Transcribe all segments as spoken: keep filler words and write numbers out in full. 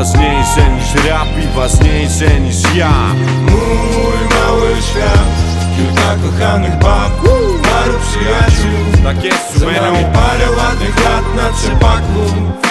ważniejsze niż rap i ważniejsze niż ja. Mój mały świat, kilka kochanych bab, paru przyjaciół. Tak jest, Za nami parę ładnych lat na trzepaku.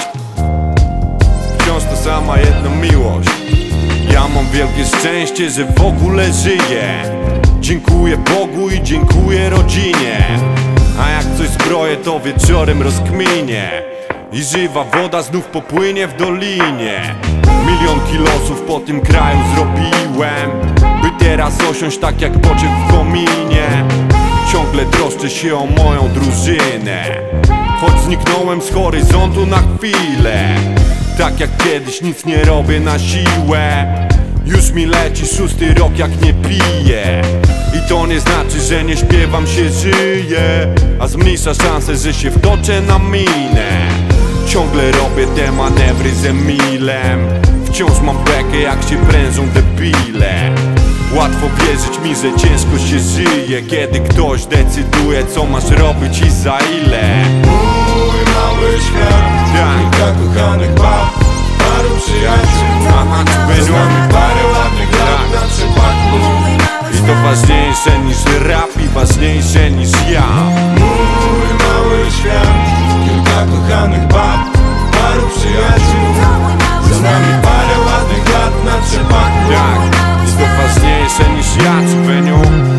Wciąż ta sama jedna miłość. Ja mam wielkie szczęście, że w ogóle żyję. Dziękuję Bogu i dziękuję rodzinie. A jak coś zbroję, to wieczorem rozkminię i żywa woda znów popłynie w dolinie. Milion kilosów po tym kraju zrobiłem, by teraz osiąść tak jak pociek w kominie. Ciągle troszczę się o moją drużynę, choć zniknąłem z horyzontu na chwilę. Tak jak kiedyś nic nie robię na siłę. Już mi leci szósty rok jak nie piję. I to nie znaczy, że nie śpiewam, się żyje, a zmniejsza szansę, że się wtoczę na minę. Ciągle robię te manewry z Emilem. Wciąż mam bekę jak się prężą debile. Łatwo wierzyć mi, że ciężko się żyje, kiedy ktoś decyduje, co masz robić i za ile. Mój mały świat, Tak. kilka kochanych bab, paru przyjaciół. Aha, czy Za nami parę ładnych lat na trzepaku. I to ważniejsze niż rap i ważniejsze niż ja. Mój mały świat, kilka kochanych bab, paru przyjaciół. Za nami parę ładnych lat na trzepaku. Tak, i to ważniejsze niż ja, człowieku.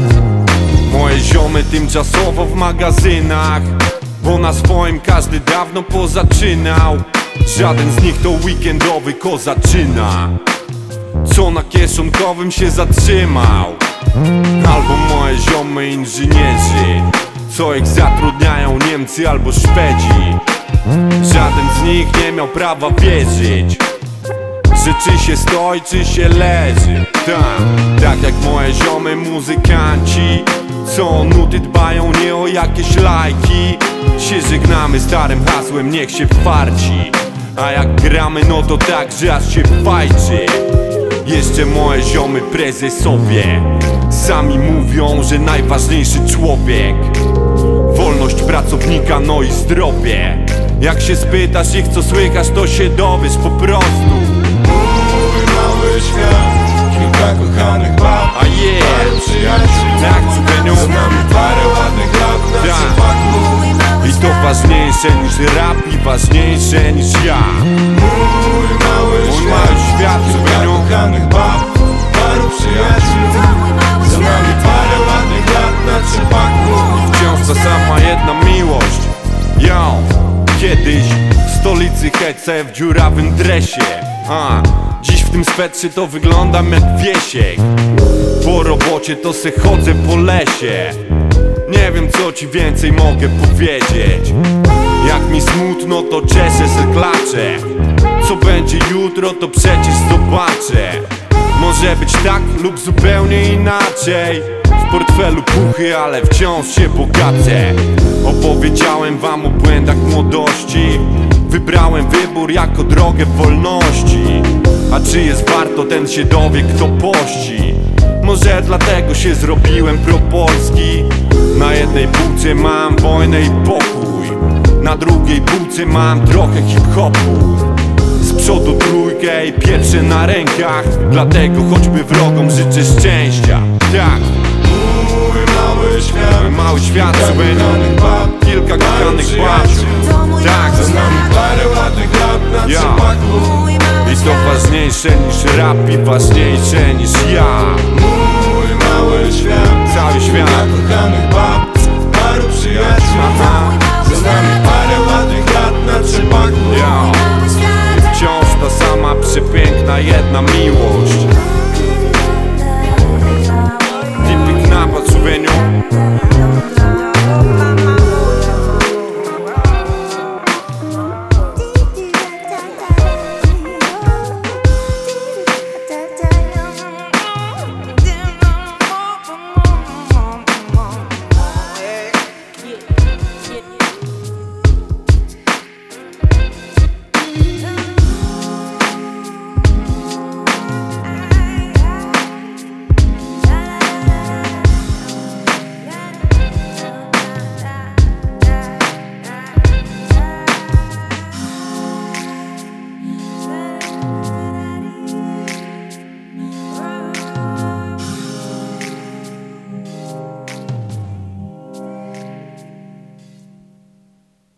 Moje ziomy tymczasowo w magazynach, bo na swoim każdy dawno pozaczynał. Żaden z nich to weekendowy kozaczyna, co na kieszonkowym się zatrzymał. Albo moje ziomy inżynierzy, co ich zatrudniają Niemcy albo Szwedzi. Żaden z nich nie miał prawa wierzyć, że czy się stoi, czy się leży. Tak, tak jak moje ziomy muzykanci, co o nuty dbają, nie o jakieś lajki. Się żegnamy starym hasłem, niech się farci. A jak gramy, no to tak, że aż się fajczy. Jeszcze moje ziomy prezesowie sami mówią, że najważniejszy człowiek wolność pracownika, no i zdrowie. Jak się spytasz ich, co słychać, to się dowiesz po prostu. Mój mały świat, kilka kochanych bab, A yeah, paru przyjaciół. tak, człowieniu. Z nami parę ładnych lat na Tak. trzepaku. I to ważniejsze niż rap i ważniejsze niż ja. Mój mały Mój świat, mały świat, kilka człowieniu. kochanych bab, paru przyjaciół. Za nami parę ładnych lat na trzepaku. Wciąż ta sama jedna miłość. Yo, kiedyś w stolicy hece w dziurawym dresie, a dziś w tym swetrze to wyglądam jak wiesiek. Po robocie to se chodzę po lesie. Nie wiem, co ci więcej mogę powiedzieć. Jak mi smutno, to czeszę se klaczę. Co będzie jutro, to przecież zobaczę. Może być tak lub zupełnie inaczej. W portfelu puchy, ale wciąż się bogacę. Opowiedziałem wam o błędach młodości. Wybrałem wybór jako drogę wolności. A czy jest warto, ten się dowie, kto pości. Może dlatego się zrobiłem propolski. Na jednej półce mam wojnę i pokój, na drugiej półce mam trochę hip-hopu. Z przodu trójkę i pierwsze na rękach, dlatego choćby wrogom życzę szczęścia. Tak, Mój mały świat, mój mały świat, kilka sobie kochanych bab, kilka kochanych bab. Tak, za nami parę ładnych lat na Ja. trzepaku. i to ważniejsze niż rap i ważniejsze niż ja. Mój mały świat, Cały świat. kilka kochanych bab, paru przyjaciół. Aha, Za nami parę ładnych lat na trzepaku. ja. I wciąż ta sama przepiękna jedna miłość. Tipik napad, człowieniu.